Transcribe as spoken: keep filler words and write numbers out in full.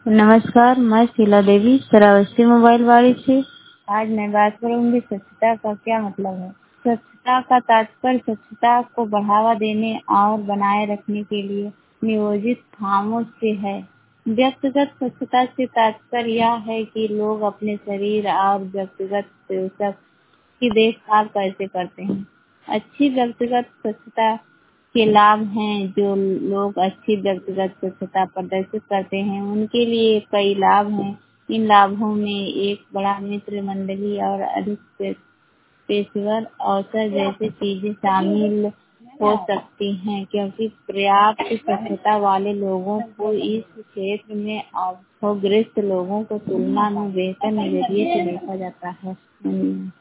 नमस्कार, मैं शीला देवी श्रावस्ती मोबाइल वाड़ी से। आज मैं बात करूंगी स्वच्छता का क्या मतलब है। स्वच्छता का तात्पर्य स्वच्छता को बढ़ावा देने और बनाए रखने के लिए नियोजित कामों से है। व्यक्तिगत स्वच्छता से तात्पर्य यह है कि लोग अपने शरीर और व्यक्तिगत पोषक की देखभाल कैसे करते हैं। अच्छी व्यक्तिगत स्वच्छता के लाभ हैं। जो लोग अच्छी व्यक्तिगत स्वच्छता प्रदर्शित करते हैं उनके लिए कई लाभ हैं। इन लाभों में एक बड़ा मित्र मंडली और अधिक पे- पेशेवर अवसर जैसी चीजें शामिल हो सकती हैं, क्योंकि पर्याप्त स्वच्छता वाले लोगों को इस क्षेत्र में अवग्रस्त लोगों को तुलना में बेहतर नजरिए से देखा जाता है।